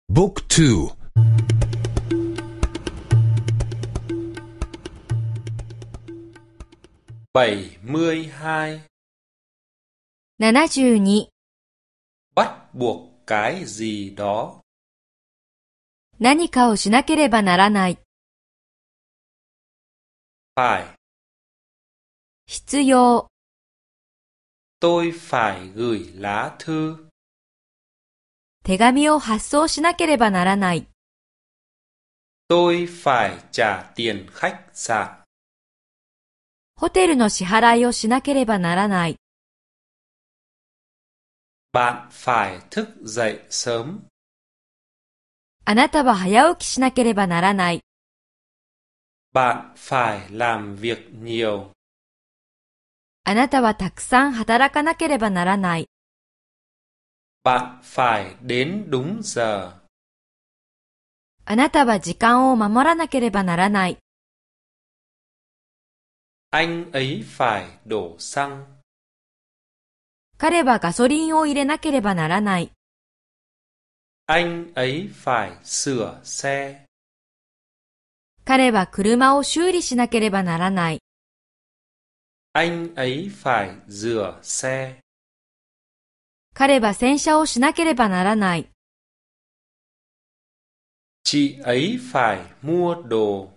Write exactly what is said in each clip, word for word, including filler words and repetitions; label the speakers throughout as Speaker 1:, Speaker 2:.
Speaker 1: บุ๊กทู
Speaker 2: bảy mươi hai.
Speaker 3: ななじゅうに
Speaker 2: Bắt buộc cái gì đó.
Speaker 3: 何かをしなければならない。
Speaker 2: Phải.
Speaker 3: 必要。
Speaker 2: Tôi phải gửi lá thư.
Speaker 3: 手紙を発送しなければならない。
Speaker 2: Tôi phải trả tiền khách sạn.
Speaker 3: ホテルの支払いをしなければならない。
Speaker 2: Bạn phải thức dậy sớm.
Speaker 3: あなたは早起きしなければならない。
Speaker 2: Bạn phải làm việc nhiều.
Speaker 3: あなたはたくさん働かなければならない。
Speaker 2: Bạn phải đến đúng giờ.
Speaker 3: あなたは時間を守らなければならない。
Speaker 2: Anh ấy phải đổ xăng.
Speaker 3: 彼はガソリンを入れなければならない。
Speaker 2: Anh ấy phải sửa xe.
Speaker 3: 彼は車を修理しなければならない。
Speaker 2: Anh ấy phải rửa xe.
Speaker 3: 彼は洗車をしなければならない。
Speaker 2: Chị ấy phải mua đồ.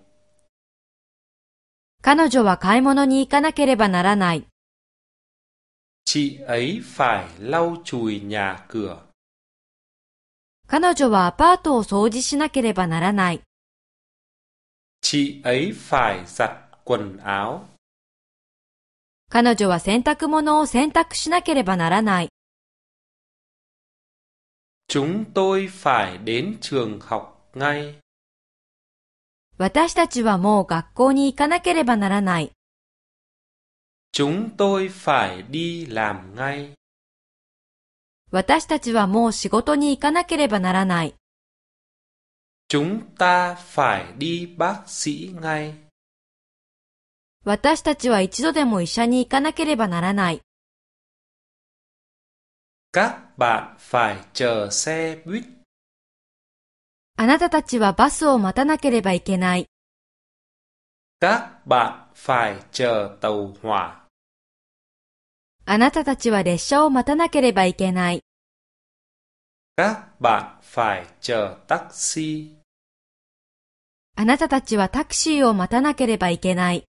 Speaker 3: 彼女は買い物に行かなければならない。
Speaker 2: Chị ấy phải lau chùi nhà cửa.
Speaker 3: 彼女はアパートを掃除しなければならない。
Speaker 2: Chị ấy phải giặt quần áo.
Speaker 3: 彼女は洗濯物を洗濯しなければならない。
Speaker 2: Chúng tôi phải đến trường học ngay.
Speaker 3: 私たちはもう学校に行かなければならない。
Speaker 2: Chúng tôi phải đi làm ngay.
Speaker 3: 私たちはもう仕事に行かなければならない。
Speaker 2: Chúng ta phải đi bác sĩ ngay.
Speaker 3: 私たちは一度でも医者に行かなければならない。
Speaker 2: Các bạn phải chờ xe buýt.
Speaker 3: あなたたちはバスを待たなければいけない。
Speaker 2: Các bạn phải chờ tàu hỏa.
Speaker 3: あなたたちは列車を待たなければいけない。
Speaker 2: Các bạn phải chờ taxi.
Speaker 3: あなたたちはタクシーを待たなければいけない。